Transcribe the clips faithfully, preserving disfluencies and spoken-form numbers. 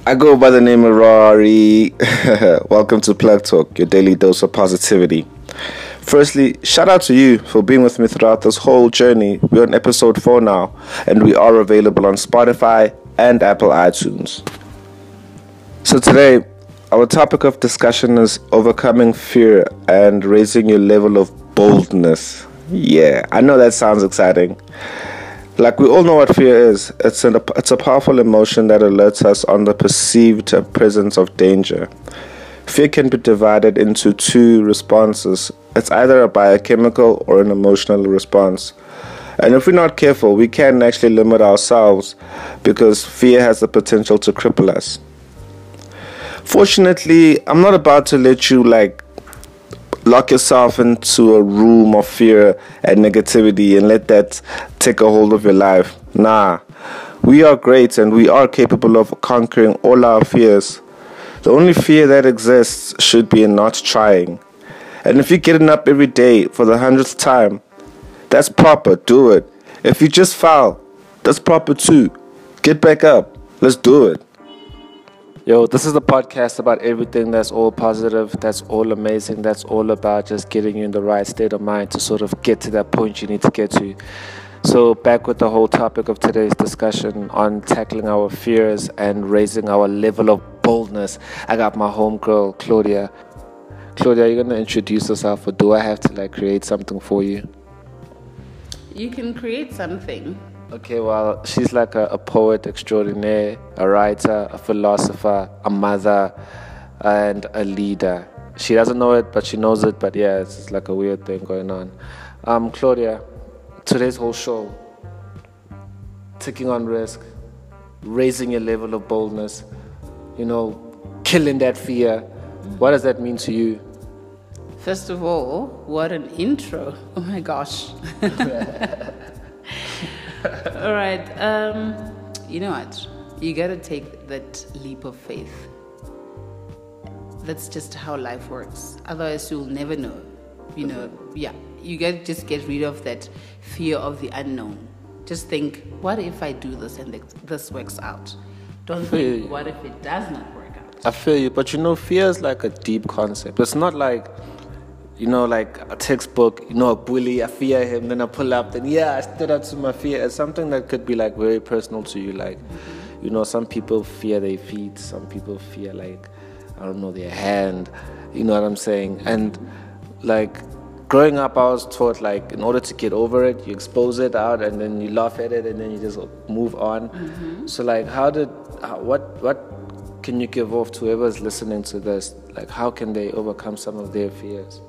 I go by the name of Rory. Welcome to Plug Talk, your daily dose of positivity. Firstly, shout out to you for being with me throughout this whole journey. We're on episode four now, and we are available on Spotify and Apple iTunes. So today, our topic of discussion is overcoming fear and raising your level of boldness. Yeah, I know that sounds exciting. Like, we all know what fear is. It's a, it's a powerful emotion that alerts us on the perceived presence of danger. Fear can be divided into two responses. It's either a biochemical or an emotional response. And if we're not careful, we can actually limit ourselves because fear has the potential to cripple us. Fortunately, I'm not about to let you, like, lock yourself into a room of fear and negativity and let that take a hold of your life. Nah, we are great and we are capable of conquering all our fears. The only fear that exists should be in not trying. And if you're getting up every day for the hundredth time, that's proper, do it. If you just fall, that's proper too. Get back up, let's do it. Yo, this is the podcast about everything that's all positive, that's all amazing, that's all about just getting you in the right state of mind to sort of get to that point you need to get to. So back with the whole topic of today's discussion on tackling our fears and raising our level of boldness. I got my homegirl, Claudia. Claudia, are you going to introduce yourself, or do I have to like create something for you? You can create something. Okay, well, she's like a, a poet extraordinaire, a writer, a philosopher, a mother, and a leader. She doesn't know it, but she knows it, but yeah, it's just like a weird thing going on. Um, Claudia, today's whole show, taking on risk, raising your level of boldness, you know, killing that fear. What does that mean to you? First of all, what an intro. Oh my gosh. All right, um, you know what? You gotta take that leap of faith. That's just how life works. Otherwise, you'll never know. You know, yeah. You gotta just get rid of that fear of the unknown. Just think, what if I do this and this works out? Don't think, what if it does not work out? I feel you, but you know, fear is like a deep concept. It's not like, you know, like a textbook, you know, a bully, I fear him, then I pull up, then yeah, I stood up to my fear. It's something that could be like very personal to you. Like, mm-hmm. you know, some people fear their feet, some people fear like, I don't know, their hand, you know what I'm saying? And like, growing up, I was taught like, in order to get over it, you expose it out and then you laugh at it and then you just move on. Mm-hmm. So like, how did, how, what, what can you give off to whoever's listening to this? Like, how can they overcome some of their fears?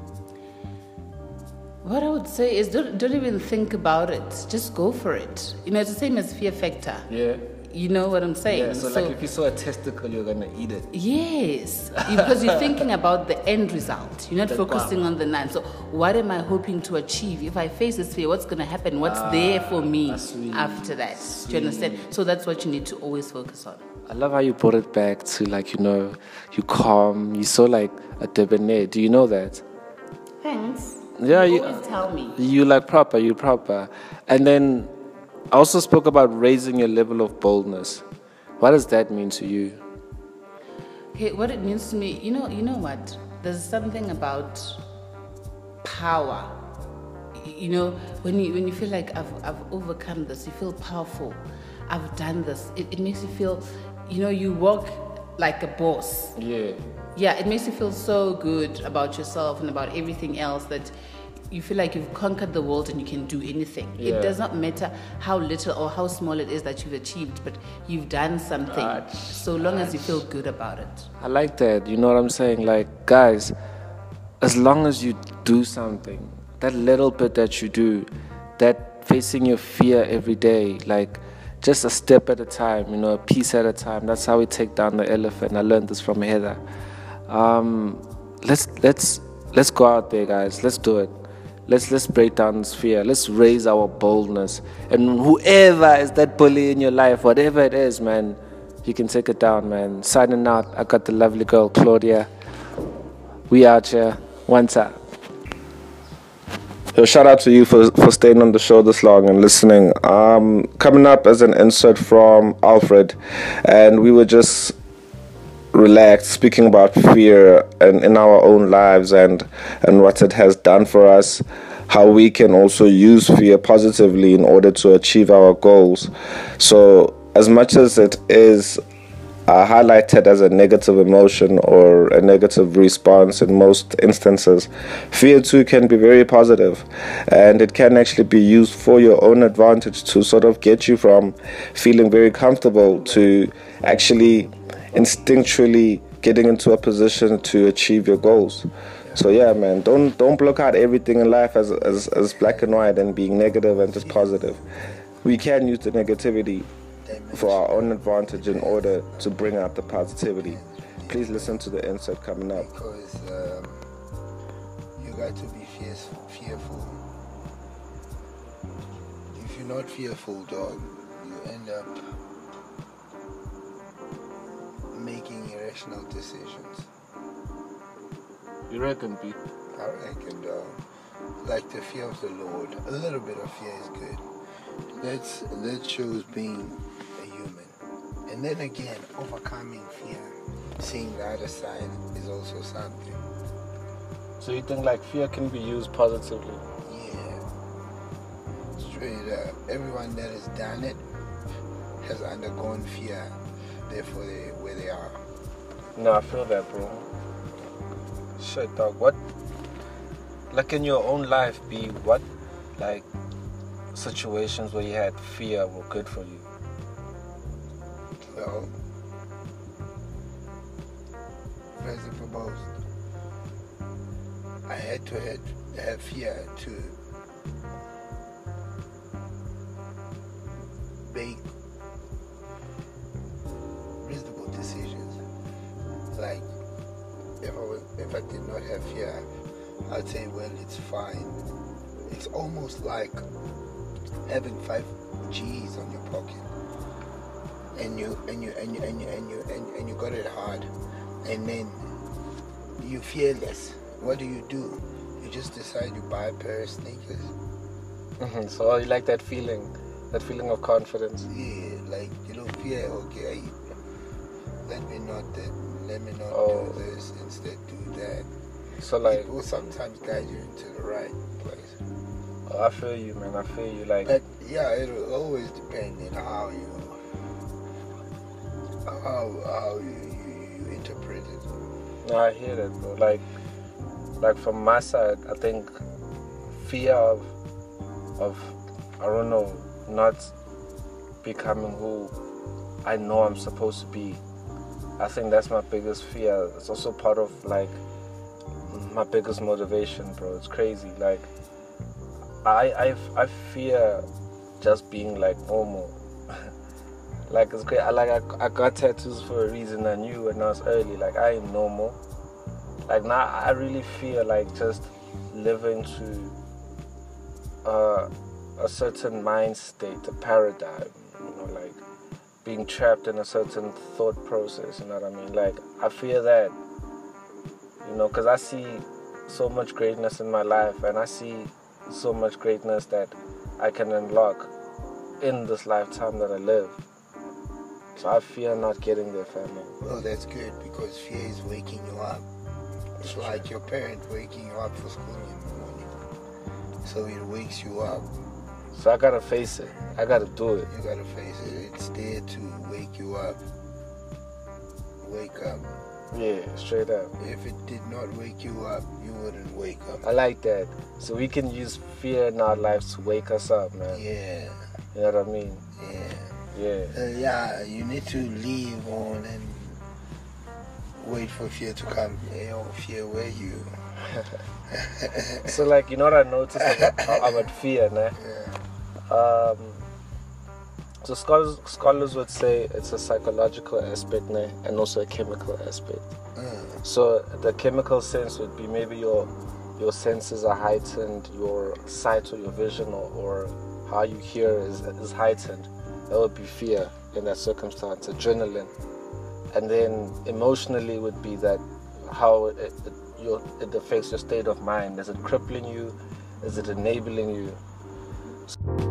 What I would say is don't, don't even think about it. Just go for it. You know, it's the same as fear factor. Yeah. You know what I'm saying? Yeah, so, so like if you saw a testicle, you're going to eat it. Yes. Because you're thinking about the end result. You're not the focusing power. on the nine. So what am I hoping to achieve? If I face this fear, what's going to happen? What's ah, there for me after that? Sweet. Do you understand? So that's what you need to always focus on. I love how you brought it back to like, you know, you calm. You so like a debonair. Do you know that? Thanks. Yeah, you, you always tell me. You like proper, you proper. And then I also spoke about raising your level of boldness. What does that mean to you? Okay, what it means to me, you know, you know what? There's something about power. You know, when you when you feel like I've I've overcome this, you feel powerful. I've done this. It, it makes you feel, you know, you walk like a boss. Yeah. Yeah, it makes you feel so good about yourself and about everything else that you feel like you've conquered the world and you can do anything. Yeah. It does not matter how little or how small it is that you've achieved, but you've done something uh, so long uh, as you feel good about it. I like that. You know what I'm saying? Like, guys, as long as you do something, that little bit that you do, that facing your fear every day, like, just a step at a time, you know, a piece at a time. That's how we take down the elephant. I learned this from Heather. Um, let's let's let's go out there, guys. Let's do it. Let's let's break down this fear. Let's raise our boldness. And whoever is that bully in your life, whatever it is, man, you can take it down, man. Signing out. I got the lovely girl, Claudia. We out here. One time. So shout out to you for for staying on the show this long and listening. Um, coming up as an insert from Alfred, and we were just relaxed speaking about fear and in our own lives and and what it has done for us, how we can also use fear positively in order to achieve our goals. So as much as it is uh, highlighted as a negative emotion or a negative response in most instances, fear too can be very positive, and it can actually be used for your own advantage to sort of get you from feeling very comfortable to actually instinctually getting into a position to achieve your goals. So yeah, man, don't don't block out everything in life as as, as black and white and being negative and just positive. We can use the negativity for our own advantage in order to bring out the positivity. Please listen to the insert coming up. Because um, you got to be fierce, fearful. If you're not fearful, dog, you end up making irrational decisions. You reckon, Pete? I reckon, dog. Like the fear of the Lord. A little bit of fear is good. That's that shows being a human. And then again, overcoming fear, seeing the other side is also something. So you think like fear can be used positively? Yeah. Straight up. Everyone that has done it has undergone fear. Therefore, they where they are. No, I feel that, bro. Shit, dog. What, like in your own life, be what, like, situations where you had fear were good for you? Well, first and foremost, I had to have, have fear to make reasonable decisions. Like, if I was, if I did not have fear, I'd say, well, it's fine. It's almost like having five G's on your pocket, and you and you and you and you and you and, and you got it hard, and then you fearless. What do you do? You just decide you buy a pair of sneakers. Mm-hmm. So you like that feeling, that feeling of confidence? Yeah, like you don't fear. Okay, let me not that. Let me not Oh. do this. Instead, do that. So like, It will sometimes guide you into the right place. oh, I feel you, man. I feel you. Like, But yeah, it will always depend on how you how how you, you, you interpret it. no, I hear that, bro. Like, like from my side, I think fear of, of, I don't know, not becoming who I know I'm supposed to be. I think that's my biggest fear. It's also part of like my biggest motivation, bro. It's crazy. Like, I I I fear just being like normal. Like it's great. I like I, I got tattoos for a reason. I knew when I was early. Like I am normal. Like now I really feel like just living to uh, a certain mind state, a paradigm. You know, like being trapped in a certain thought process. You know what I mean? Like I fear that. You know, because I see so much greatness in my life, and I see so much greatness that I can unlock in this lifetime that I live. So I fear not getting there, family. Well, that's good because fear is waking you up. It's like your parent waking you up for school in the morning. So it wakes you up. So I gotta face it. I gotta do it. You gotta face it. It's there to wake you up. Wake up. Yeah, straight up. If it did not wake you up, you wouldn't wake up. I like that. So we can use fear in our lives to wake us up, man. Yeah. You know what I mean? Yeah. Yeah. Uh, yeah, you need to leave on and wait for fear to come. Hey, oh, fear, where you? So like, you know what I noticed about, about fear, né? Yeah. Um, so scholars scholars would say it's a psychological aspect, né? And also a chemical aspect. Uh, So the chemical sense would be maybe your your senses are heightened, your sight or your vision or, or how you hear is, is heightened. That would be fear in that circumstance, adrenaline. And then emotionally would be that how it, it, your, it affects your state of mind. Is it crippling you? Is it enabling you?